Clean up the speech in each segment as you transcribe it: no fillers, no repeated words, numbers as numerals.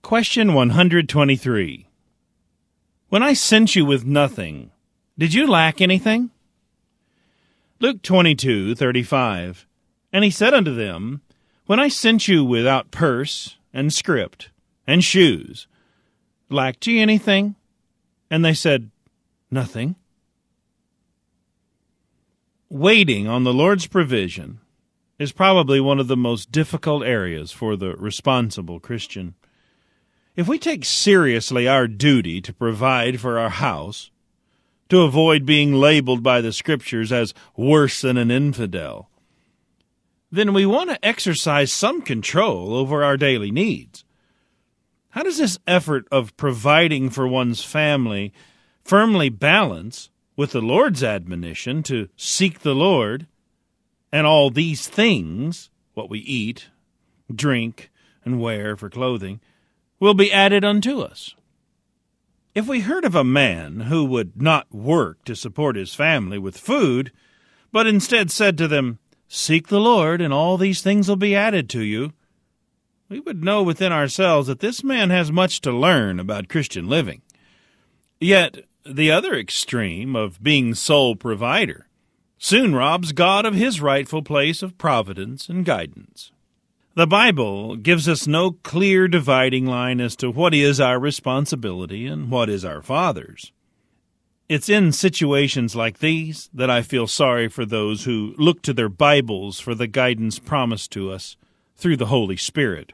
Question 123. When I sent you with nothing, did you lack anything? Luke 22:35. And he said unto them, When I sent you without purse and script and shoes, lacked ye anything? And they said, Nothing. Waiting on the Lord's provision is probably one of the most difficult areas for the responsible Christian. If we take seriously our duty to provide for our house, to avoid being labeled by the Scriptures as worse than an infidel, then we want to exercise some control over our daily needs. How does this effort of providing for one's family firmly balance with the Lord's admonition to seek the Lord and all these things, what we eat, drink, and wear for clothing, will be added unto us? If we heard of a man who would not work to support his family with food, but instead said to them, Seek the Lord, and all these things will be added to you, we would know within ourselves that this man has much to learn about Christian living. Yet, the other extreme of being sole provider soon robs God of his rightful place of providence and guidance. The Bible gives us no clear dividing line as to what is our responsibility and what is our Father's. It's in situations like these that I feel sorry for those who look to their Bibles for the guidance promised to us through the Holy Spirit.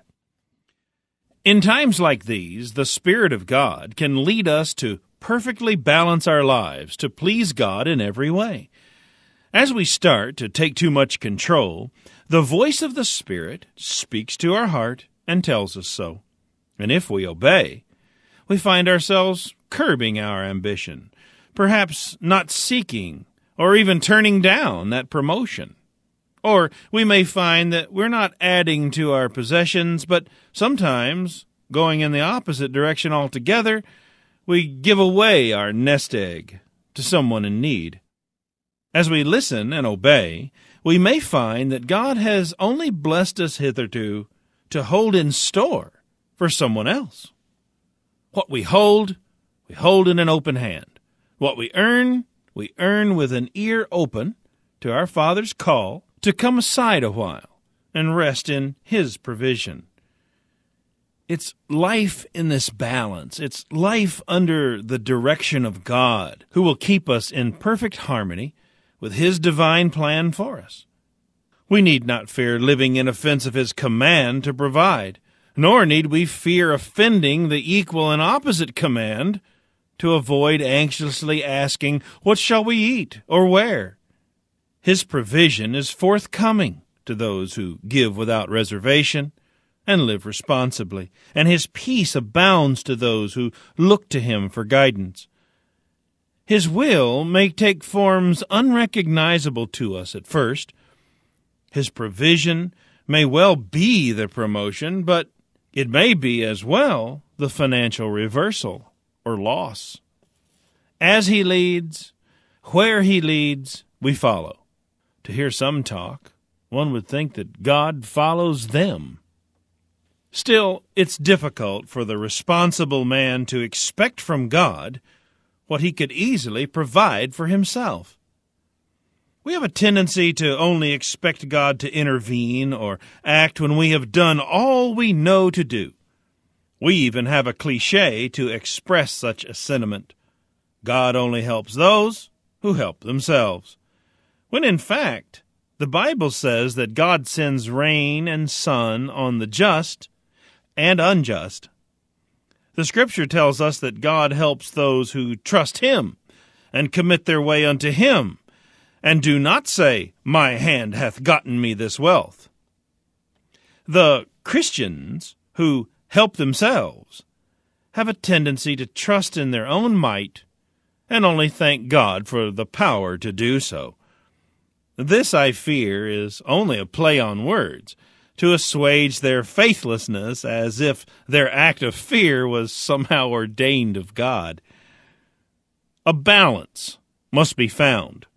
In times like these, the Spirit of God can lead us to perfectly balance our lives to please God in every way. As we start to take too much control, the voice of the Spirit speaks to our heart and tells us so. And if we obey, we find ourselves curbing our ambition, perhaps not seeking or even turning down that promotion. Or we may find that we're not adding to our possessions, but sometimes, going in the opposite direction altogether, we give away our nest egg to someone in need. As we listen and obey, we may find that God has only blessed us hitherto to hold in store for someone else. What we hold in an open hand. What we earn with an ear open to our Father's call to come aside a while and rest in His provision. It's life in this balance. It's life under the direction of God, who will keep us in perfect harmony with His divine plan for us. We need not fear living in offense of His command to provide, nor need we fear offending the equal and opposite command to avoid anxiously asking, What shall we eat or wear? His provision is forthcoming to those who give without reservation and live responsibly, and His peace abounds to those who look to Him for guidance. His will may take forms unrecognizable to us at first. His provision may well be the promotion, but it may be as well the financial reversal or loss. As He leads, where He leads, we follow. To hear some talk, one would think that God follows them. Still, it's difficult for the responsible man to expect from God what he could easily provide for himself. We have a tendency to only expect God to intervene or act when we have done all we know to do. We even have a cliché to express such a sentiment. God only helps those who help themselves. When in fact, the Bible says that God sends rain and sun on the just and unjust. The Scripture tells us that God helps those who trust Him and commit their way unto Him, and do not say, My hand hath gotten me this wealth. The Christians who help themselves have a tendency to trust in their own might and only thank God for the power to do so. This, I fear, is only a play on words, to assuage their faithlessness as if their act of fear was somehow ordained of God. A balance must be found.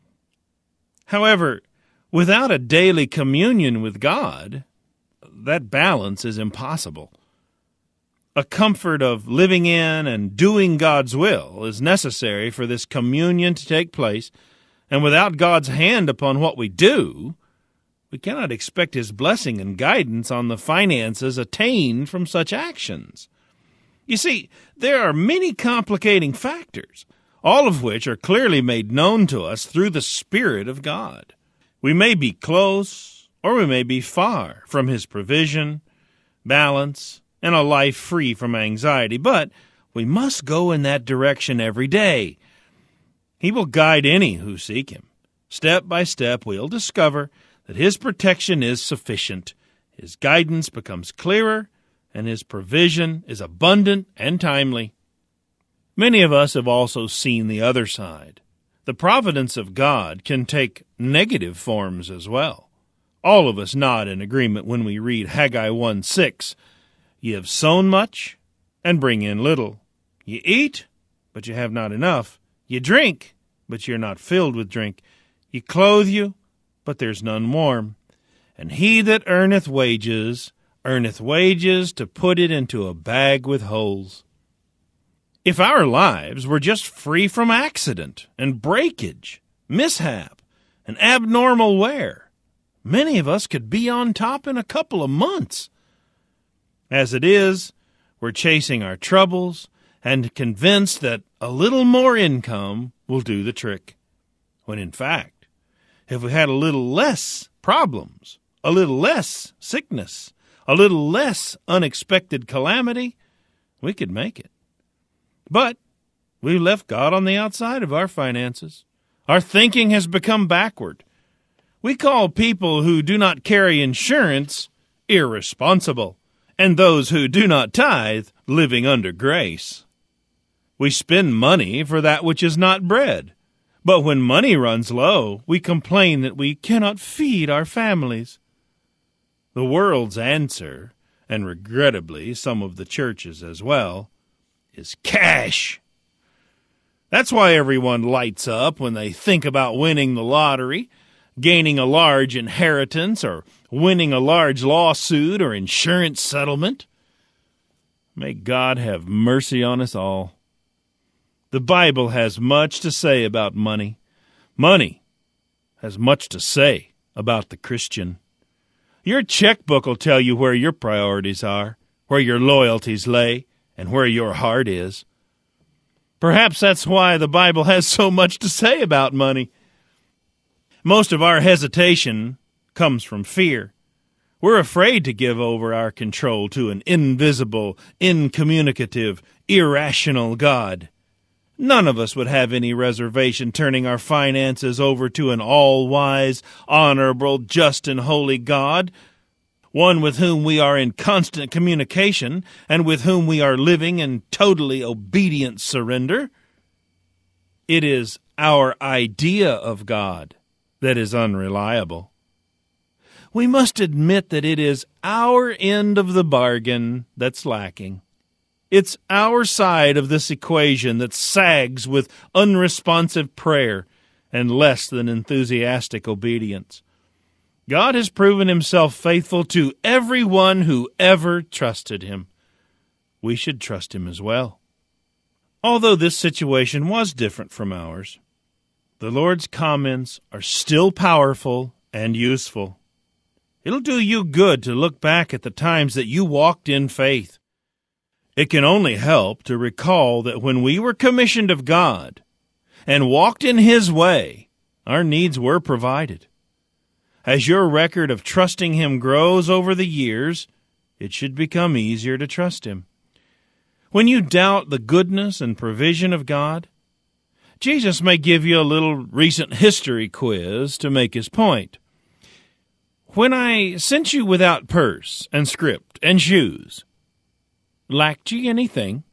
However, without a daily communion with God, that balance is impossible. A comfort of living in and doing God's will is necessary for this communion to take place, and without God's hand upon what we do, we cannot expect His blessing and guidance on the finances attained from such actions. You see, there are many complicating factors, all of which are clearly made known to us through the Spirit of God. We may be close, or we may be far from His provision, balance, and a life free from anxiety, but we must go in that direction every day. He will guide any who seek Him. Step by step, we'll discover that His protection is sufficient, His guidance becomes clearer, and His provision is abundant and timely. Many of us have also seen the other side. The providence of God can take negative forms as well. All of us nod in agreement when we read Haggai 1:6. "Ye have sown much, and bring in little. Ye eat, but you have not enough. Ye drink, but you're not filled with drink. Ye clothe you, but there's none warm. And he that earneth wages to put it into a bag with holes." If our lives were just free from accident and breakage, mishap, and abnormal wear, many of us could be on top in a couple of months. As it is, we're chasing our troubles and convinced that a little more income will do the trick, when in fact, if we had a little less problems, a little less sickness, a little less unexpected calamity, we could make it. But we've left God on the outside of our finances. Our thinking has become backward. We call people who do not carry insurance irresponsible, and those who do not tithe living under grace. We spend money for that which is not bread, but when money runs low, we complain that we cannot feed our families. The world's answer, and regrettably some of the churches as well, is cash. That's why everyone lights up when they think about winning the lottery, gaining a large inheritance, or winning a large lawsuit or insurance settlement. May God have mercy on us all. The Bible has much to say about money. Money has much to say about the Christian. Your checkbook will tell you where your priorities are, where your loyalties lay, and where your heart is. Perhaps that's why the Bible has so much to say about money. Most of our hesitation comes from fear. We're afraid to give over our control to an invisible, incommunicative, irrational God. None of us would have any reservation turning our finances over to an all-wise, honorable, just, and holy God, one with whom we are in constant communication and with whom we are living in totally obedient surrender. It is our idea of God that is unreliable. We must admit that it is our end of the bargain that's lacking. It's our side of this equation that sags with unresponsive prayer and less than enthusiastic obedience. God has proven Himself faithful to everyone who ever trusted Him. We should trust Him as well. Although this situation was different from ours, the Lord's comments are still powerful and useful. It'll do you good to look back at the times that you walked in faith. It can only help to recall that when we were commissioned of God and walked in His way, our needs were provided. As your record of trusting Him grows over the years, it should become easier to trust Him. When you doubt the goodness and provision of God, Jesus may give you a little recent history quiz to make His point. When I sent you without purse and scrip and shoes, lacked ye anything?